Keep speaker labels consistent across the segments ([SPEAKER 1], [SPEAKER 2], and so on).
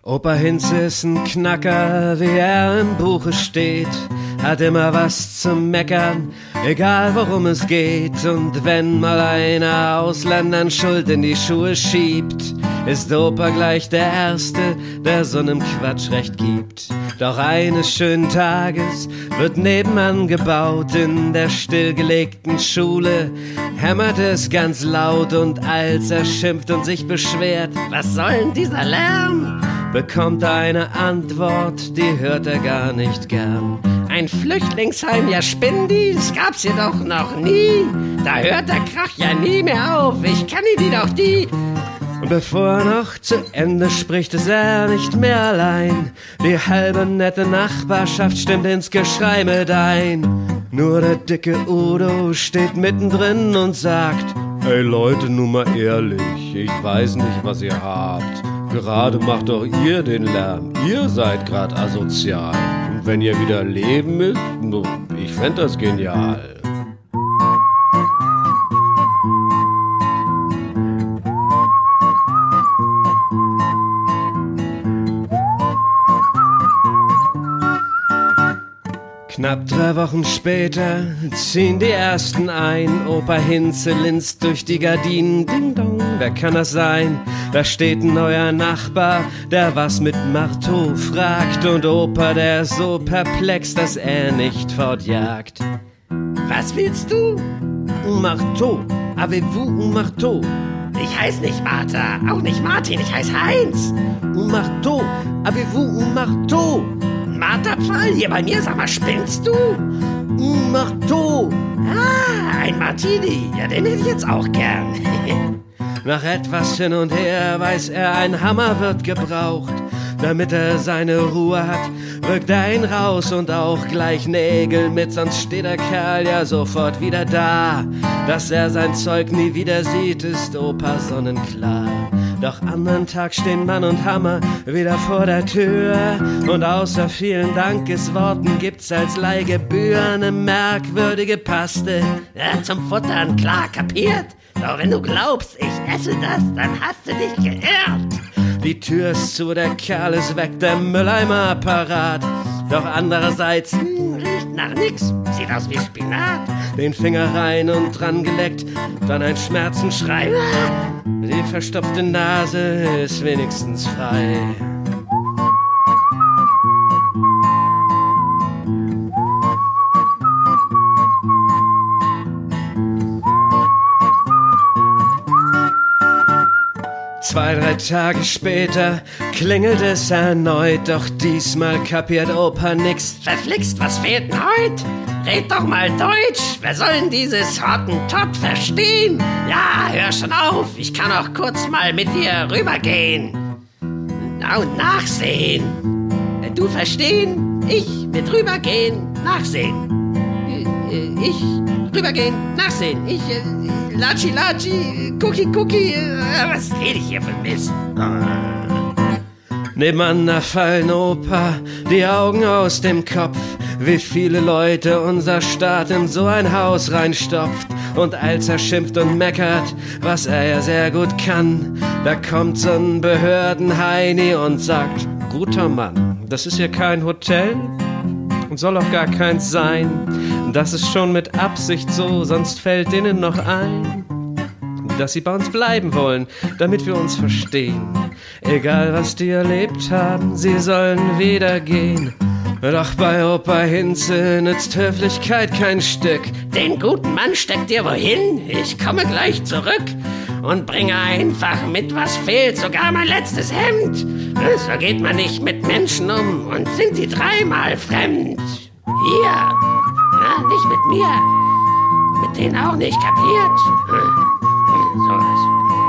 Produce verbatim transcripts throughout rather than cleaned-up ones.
[SPEAKER 1] Opa Hinze ist ein Knacker, wie er im Buche steht, hat immer was zum Meckern, egal worum es geht. Und wenn mal einer Ausländern Schuld in die Schuhe schiebt, ist Opa gleich der Erste, der so nem Quatsch recht gibt. Doch eines schönen Tages wird nebenan gebaut, in der stillgelegten Schule hämmert es ganz laut. Und als er schimpft und sich beschwert, was soll denn dieser Lärm, bekommt er eine Antwort, die hört er gar nicht gern. Ein Flüchtlingsheim, ja spinnen die, das gab's hier doch noch nie. Da hört der Krach ja nie mehr auf, ich kann die doch die. Und bevor er noch zu Ende spricht, ist er nicht mehr allein. Die halbe nette Nachbarschaft stimmt ins Geschrei mit ein. Nur der dicke Udo steht mittendrin und sagt: Ey Leute, nun mal ehrlich, ich weiß nicht, was ihr habt. Gerade macht doch ihr den Lärm, ihr seid grad asozial. Und wenn ihr wieder leben müsst, ich fänd das genial. Knapp drei Wochen später ziehen die Ersten ein. Opa Hinze linst durch die Gardinen. Ding dong, wer kann das sein? Da steht ein neuer Nachbar, der was mit Marteau fragt. Und Opa, der ist so perplex, dass er nicht fortjagt. Was willst du? Un Marteau. Avez-vous un Marteau? Ich heiß nicht Martha, auch nicht Martin, ich heiß Heinz. Un Marteau. Avez-vous un Marteau? Marterpfahl hier bei mir, sag mal, spinnst du? Un Marteau. Ah, ein Martini, ja, den hätte ich jetzt auch gern. Nach etwas hin und her weiß er, ein Hammer wird gebraucht. Damit er seine Ruhe hat, rückt er ihn raus und auch gleich Nägel mit, sonst steht der Kerl ja sofort wieder da. Dass er sein Zeug nie wieder sieht, ist Opa sonnenklar. Doch andern Tag stehen Mann und Hammer wieder vor der Tür. Und außer vielen Dankesworten gibt's als Leihgebühr eine merkwürdige Paste. Ja, zum Futtern, klar, kapiert? Doch wenn du glaubst, ich esse das, dann hast du dich geirrt. Die Tür ist zu, der Kerl ist weg, der Mülleimer parat. Doch andererseits, hm, riecht nach nix, sieht aus wie Spinat. Den Finger rein und dran geleckt, dann ein Schmerzenschrei. Die verstopfte Nase ist wenigstens frei. Zwei, drei Tage später klingelt es erneut, doch diesmal kapiert Opa nix. Verflixt, was fehlt denn heut? Red doch mal Deutsch, wer soll denn dieses Hottentott verstehen? Ja, hör schon auf, ich kann auch kurz mal mit dir rübergehen. Na und nachsehen. Du verstehen? Ich mit rübergehen, nachsehen. Ich rübergehen, nachsehen. Ich... Latschi, Latschi, Cookie, Cookie, was rede ich hier für Mist? Nebeneinander fallen Opa die Augen aus dem Kopf, wie viele Leute unser Staat in so ein Haus reinstopft. Und als er schimpft und meckert, was er ja sehr gut kann, da kommt so ein Behördenheini und sagt: Guter Mann, das ist hier kein Hotel und soll auch gar keins sein. Das ist schon mit Absicht so, sonst fällt denen noch ein, dass sie bei uns bleiben wollen, damit wir uns verstehen. Egal was die erlebt haben, sie sollen wieder gehen. Doch bei Opa Hinze nützt Höflichkeit kein Stück. Den guten Mann steckt ihr wohin? Ich komme gleich zurück und bringe einfach mit, was fehlt, sogar mein letztes Hemd. So geht man nicht mit Menschen um und sind sie dreimal fremd. Hier. Na, nicht mit mir. Mit denen auch nicht, kapiert? Hm. So was.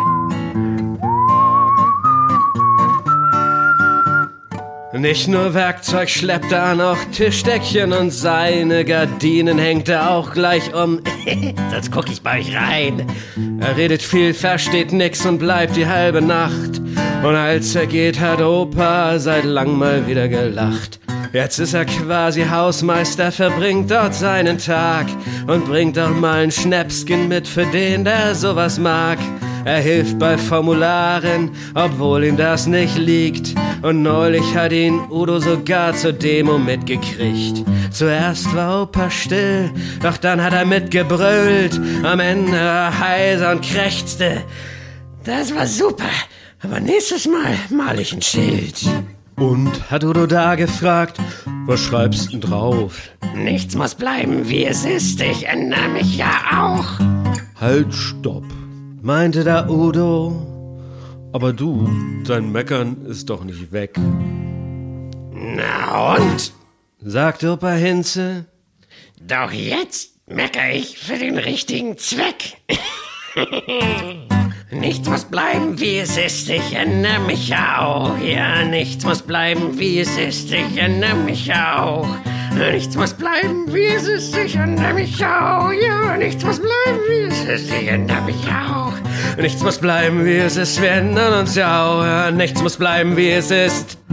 [SPEAKER 1] Nicht nur Werkzeug schleppt er an, auch Tischdeckchen und seine Gardinen hängt er auch gleich um. Sonst guck ich bei euch rein. Er redet viel, versteht nix und bleibt die halbe Nacht. Und als er geht, hat Opa seit lang mal wieder gelacht. Jetzt ist er quasi Hausmeister, verbringt dort seinen Tag und bringt auch mal ein Schnäpschen mit für den, der sowas mag. Er hilft bei Formularen, obwohl ihm das nicht liegt. Und neulich hat ihn Udo sogar zur Demo mitgekriegt. Zuerst war Opa still, doch dann hat er mitgebrüllt. Am Ende war er heiser und krächzte. Das war super, aber nächstes Mal mal ich ein Schild. Und hat Udo da gefragt, was schreibst denn drauf?
[SPEAKER 2] Nichts muss bleiben, wie es ist, ich ändere mich ja auch.
[SPEAKER 1] Halt, stopp, meinte da Udo. Aber du, dein Meckern ist doch nicht weg.
[SPEAKER 2] Na und?
[SPEAKER 1] Sagte Opa Hinze.
[SPEAKER 2] Doch jetzt meckere ich für den richtigen Zweck. Nichts muss bleiben, wie es ist, ich ändere mich ja auch. Ja, nichts muss bleiben, wie es ist, ich ändere mich ja auch. Nichts muss bleiben, wie es ist, ich ändere mich auch. Ja, nichts muss bleiben, wie es ist, ich ändere mich auch.
[SPEAKER 1] Nichts muss bleiben, wie es ist, wir ändern uns ja auch. Ja, nichts muss bleiben, wie es ist.